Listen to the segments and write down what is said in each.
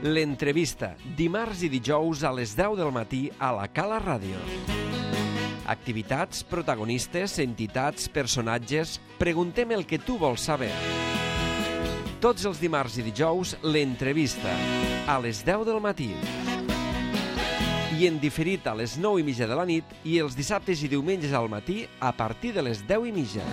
L'entrevista, dimarts i dijous a les 10 del matí a la Cala Ràdio. Activitats, protagonistes, entitats, personatges... Preguntem el que tu vols saber. Tots els dimarts i dijous, l'entrevista, a les 10 del matí. I en diferit a les 9:30 de la nit i els dissabtes i diumenges al matí a partir de les 10:30.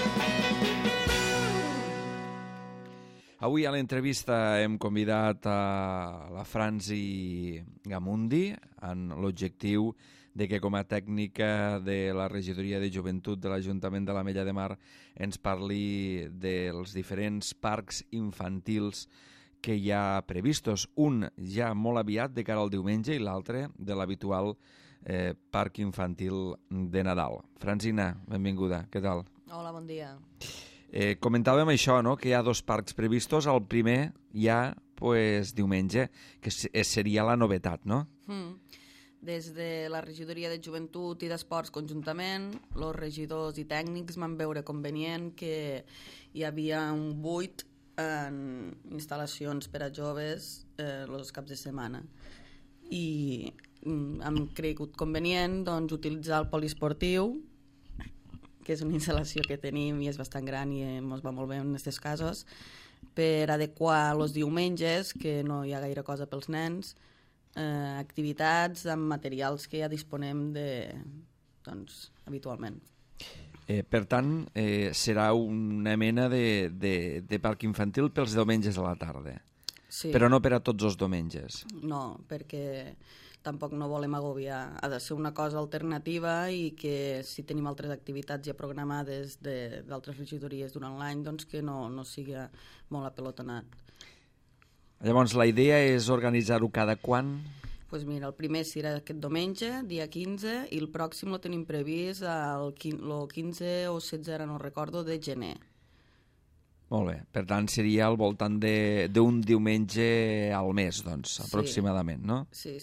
Avui a l'entrevista hem convidat a la Franzi Gamundi amb l'objectiu de que com a tècnica de la Regidoria de Joventut de l'Ajuntament de l'Ametlla de Mar ens parli dels diferents parcs infantils que hi ha previstos. Un ja molt aviat de cara al diumenge i l'altre de l'habitual parc infantil de Nadal. Franzina, benvinguda, què tal? Hola, bon dia. Comentàvem això, no? Que hi ha dos parcs previstos. El primer ja diumenge, que seria la novetat, no? Des de la Regidoria de Joventut i d'Esports conjuntament, els regidors i tècnics van veure convenient que hi havia un buit en instal·lacions per a joves els caps de setmana. I hem cregut convenient utilitzar el poliesportiu, que és una instal·lació que tenim i és bastant gran i ens va molt bé en aquests casos, per adequar els diumenges, que no hi ha gaire cosa pels nens, activitats amb materials que ja disponem habitualment. Per tant, serà una mena de parc infantil pels diumenges a la tarda, sí. Però no per a tots els diumenges. No, perquè tampoc no volem agobiar. Ha de ser una cosa alternativa i que si tenim altres activitats ja programades d'altres regidories durant l'any, doncs que no sigui molt apelotonat. Llavors, la idea és organitzar-ho cada quan? Doncs mira, el primer serà aquest diumenge, dia 15, i el pròxim el tenim previst el 15 o 16, ara no recordo, de gener. Molt bé, per tant seria al voltant d'un diumenge al mes, doncs, aproximadament, no? Sí.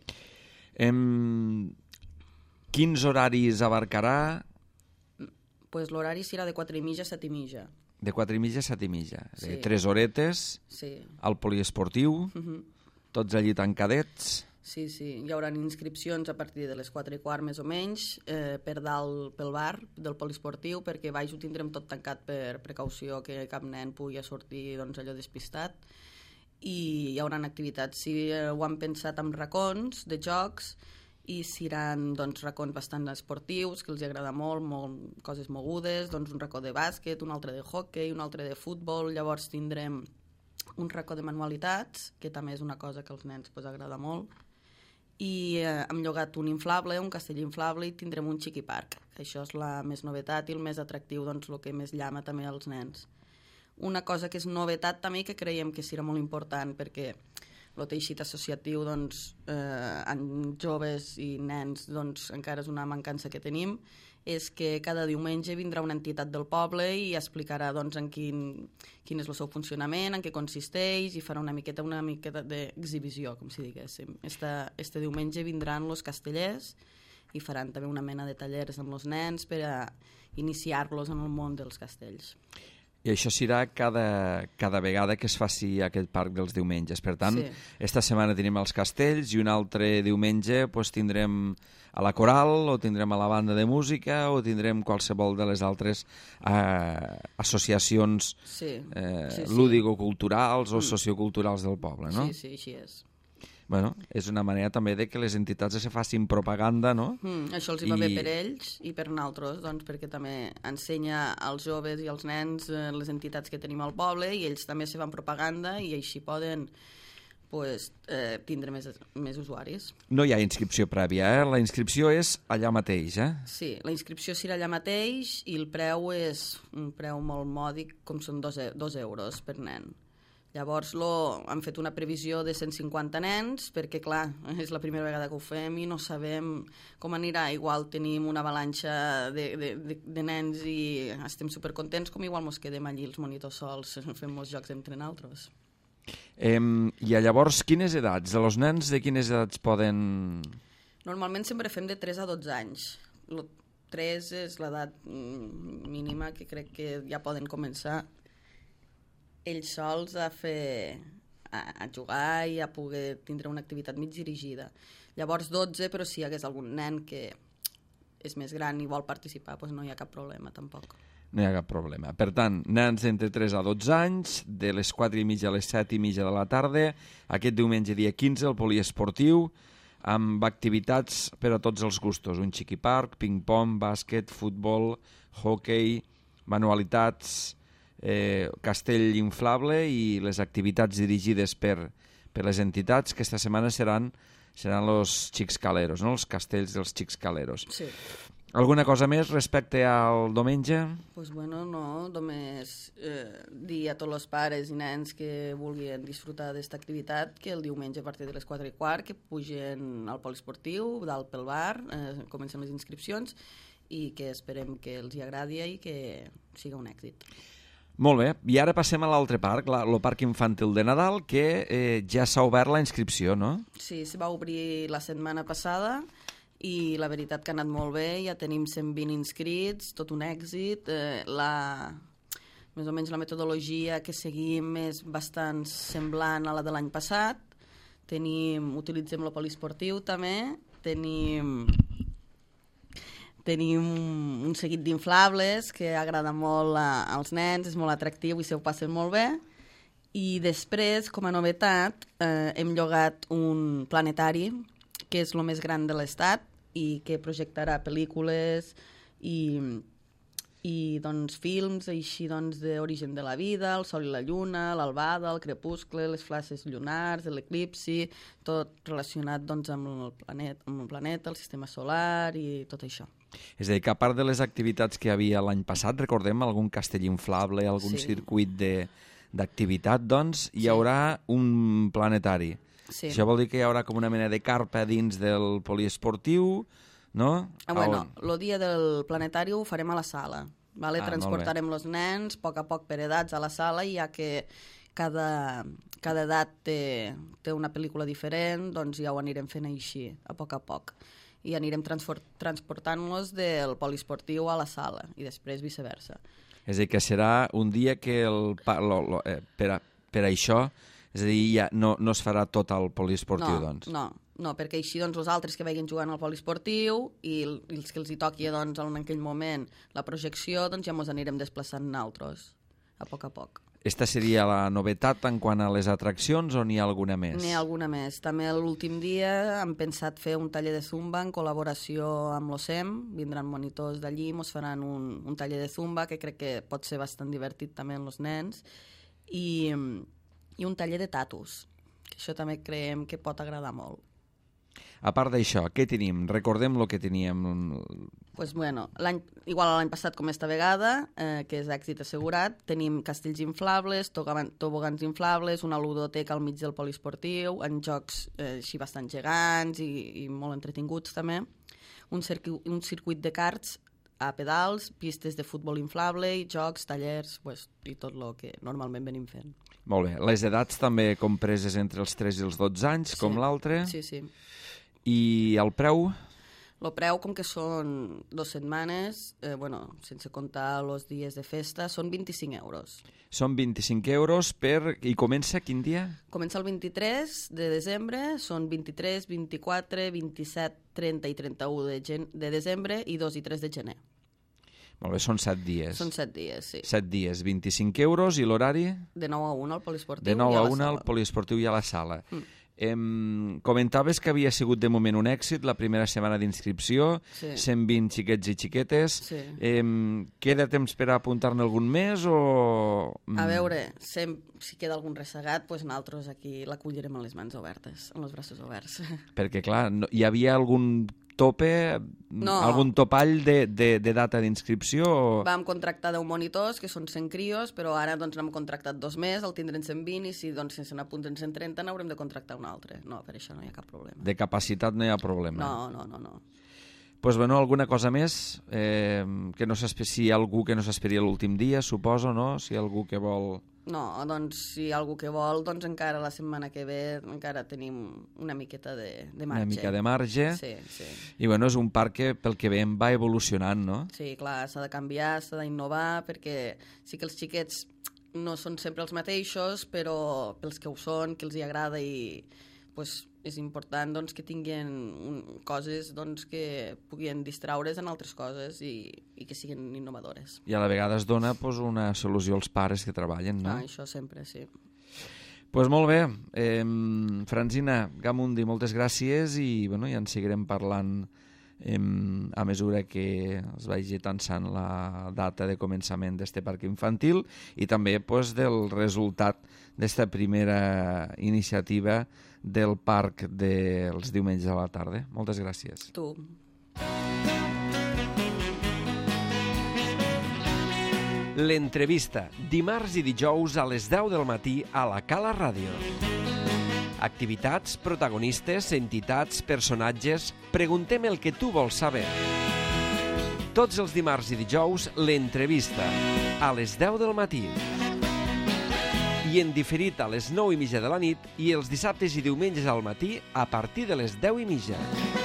Quins horaris abarcarà? Pues l'horari serà de 4:30 a 7:30. De 4:30 a 7:30. Sí. 3 horetes, sí. Al poliesportiu, tots allí tancadets. Sí, hi haurà inscripcions a partir de les 4:15 més o menys, per dalt pel bar del poliesportiu, perquè baix ho tindrem tot tancat per precaució, que cap nen pugui sortir allò despistat. I hi haurà activitats, si ho han pensat amb racons de jocs, i seran racons bastant esportius, que els agrada molt coses mogudes, un racó de bàsquet, un altre de hoquei, un altre de futbol. Llavors tindrem un racó de manualitats, que també és una cosa que als nens agrada molt, i hem llogat un inflable, un castell inflable, i tindrem un xiqui parc. Això és la més novetat i el més atractiu, el que més llama també als nens. Una cosa que és novetat també, que creiem que serà molt important, perquè el teixit associatiu en joves i nens encara és una mancança que tenim, és que cada diumenge vindrà una entitat del poble i explicarà en quin és el seu funcionament, en què consisteix, i farà una miqueta d'exhibició, com si diguéssim. Este diumenge vindran els castellers i faran també una mena de tallers amb els nens per a iniciar-los en el món dels castells. I això serà cada vegada que es faci aquest parc dels diumenges. Per tant, esta setmana tenim els castells i un altre diumenge tindrem a la coral, o tindrem a la banda de música, o tindrem qualsevol de les altres associacions lúdico-culturals o socioculturals del poble, no? Sí, així és. Bueno, és una manera també de que les entitats se facin propaganda, no? Això els va bé per ells i per nosaltres, perquè també ensenya als joves i als nens les entitats que tenim al poble, i ells també se fan propaganda i així poden tindre més usuaris. No hi ha inscripció prèvia, La inscripció és allà mateix, Sí, la inscripció serà allà mateix i el preu és un preu molt mòdic, com són 2 euros per nen. Llavors han fet una previsió de 150 nens, perquè clar, és la primera vegada que ho fem i no sabem com anirà. Igual tenim una avalanxa de nens i estem supercontents, com igual ens quedem allí els monitors sols, fem molts jocs entre nosaltres. I llavors quines edats? Els nens de quines edats poden...? Normalment sempre fem de 3 a 12 anys. 3 és l'edat mínima que crec que ja poden començar ells sols a fer a jugar i a poder tindre una activitat mig dirigida. Llavors 12, però si hi hagués algun nen que és més gran i vol participar, doncs no hi ha cap problema tampoc. No hi ha cap problema. Per tant, nens d'entre 3 a 12 anys, de les 4:30 a les 7:30 de la tarda, aquest diumenge dia 15, el poliesportiu, amb activitats per a tots els gustos. Un xiquiparc, ping-pong, bàsquet, futbol, hockey, manualitats, castell inflable i les activitats dirigides per les entitats que esta setmana seran els xics caleros, no? Els castells dels xics caleros. Sí. Alguna cosa més respecte al diumenge? Pues bueno, no, només dir a tots els pares i nens que vulguin disfrutar d'esta activitat que el diumenge a partir de les 4:15 que pugen al poliesportiu, dalt pel bar, comencen les inscripcions i que esperem que els hi agradi i que siga un èxit. Molt bé, i ara passem a l'altre parc, el Parc Infantil de Nadal, que ja s'ha obert la inscripció, no? Sí, se va obrir la setmana passada i la veritat que ha anat molt bé, ja tenim 120 inscrits, tot un èxit. Més o menys la metodologia que seguim és bastant semblant a la de l'any passat. Utilitzem el poliesportiu també, tenim un seguit d'inflables que agrada molt als nens, és molt atractiu i se ho passen molt bé. I després, com a novetat, hem llogat un planetari que és el més gran de l'estat i que projectarà pel·lícules i doncs, films així d'origen de la vida, el sol i la lluna, l'albada, el crepuscle, les flashes lunars, l'eclipsi, tot relacionat doncs, amb el planeta, el sistema solar i tot això. És a dir, que a part de les activitats que hi havia l'any passat, recordem algun castell inflable, algun circuit d'activitat, doncs hi haurà un planetari. Sí. Això vol dir que hi haurà com una mena de carpa dins del poliesportiu, no? Bueno, el dia del planetari ho farem a la sala. Vale? Transportarem els nens a poc per edats a la sala i ja que cada edat té una pel·lícula diferent, doncs ja ho anirem fent així, a poc. I anirem transportant-los del poliesportiu a la sala i després viceversa. És a dir, que serà un dia que per això, és a dir, ja no es farà tot el poliesportiu, doncs. No, perquè així doncs, els altres que vagin jugant al poliesportiu i els que els hi toqui doncs, en aquell moment la projecció, doncs ja ens anirem desplaçant nosaltres, a poc. Esta seria la novetat en quant a les atraccions o n'hi ha alguna més? N'hi ha alguna més. També l'últim dia hem pensat fer un taller de zumba en col·laboració amb l'OSEM. Vindran monitors d'allí, ens faran un taller de zumba que crec que pot ser bastant divertit també amb els nens. I un taller de tatus, que això també creiem que pot agradar molt. A part d'això, què tenim? Recordem el que teníem. Pues bueno, igual a l'any passat com esta vegada, que és èxit assegurat, tenim castells inflables, tobogans inflables, una ludoteca al mig del poliesportiu, en jocs així bastant gegants i molt entretinguts també, un circuit de karts a pedals, pistes de futbol inflable, jocs, tallers, i tot el que normalment venim fent. Molt bé. Les edats també compreses entre els 3 i els 12 anys, com l'altre? Sí. I el preu? El preu, com que són 2 setmanes, sense comptar els dies de festa, són 25 euros. Són 25 euros i comença quin dia? Comença el 23 de desembre, són 23, 24, 27, 30 i 31 de desembre i 2 i 3 de gener. Molt bé, són 7 dies. Són 7 dies, sí. 7 dies, 25 euros i l'horari? De 9 a 1 al poliesportiu i a la sala. De 9 a 1 al poliesportiu i a la sala. Comentaves que havia sigut de moment un èxit la primera setmana d'inscripció, 120 xiquets i xiquetes. Queda temps per apuntar-ne algun més o...? A veure, si queda algun ressegat, nosaltres aquí l'acollirem amb les mans obertes, amb els braços oberts. Perquè, clar, hi havia algun tope, algun topall de data d'inscripció? Vam contractar 10 monitors, que són 100 crios, però ara n'hem contractat 2 més, el tindrem 120 i si se n'apunten 130 n'haurem de contractar un altre. No, per això no hi ha cap problema. De capacitat no hi ha problema? No. Doncs alguna cosa més? Que no si hi ha algú que no s'esperi l'últim dia, suposo, no? Si hi ha algú que vol... No, doncs si hi ha algú que vol, doncs encara la setmana que ve encara tenim una miqueta de marge. Una mica de marge. Sí. I és un parc que pel que veiem va evolucionant, no? Sí, clar, s'ha de canviar, s'ha d'innovar, perquè sí que els xiquets no són sempre els mateixos, però pels que ho són, que els hi agrada i pues, és important doncs, que tinguin coses doncs, que puguin distraure's en altres coses i que siguin innovadores. I a la vegada es dona pues, una solució als pares que treballen, no? Això sempre, sí. Pues molt bé. Francina Gamundi, moltes gràcies i bueno, ja en seguirem parlant a mesura que es vagi tensant la data de començament d'este parc infantil i també pues, del resultat d'esta primera iniciativa del parc dels diumenges a la tarda. Moltes gràcies. Tu. L'entrevista, dimarts i dijous a les 10 del matí a la Cala Ràdio. Activitats, protagonistes, entitats, personatges... Preguntem el que tu vols saber. Tots els dimarts i dijous, l'entrevista, a les 10 del matí. I en diferit a les 9:30 de la nit i els dissabtes i diumenges al matí a partir de les 10:30.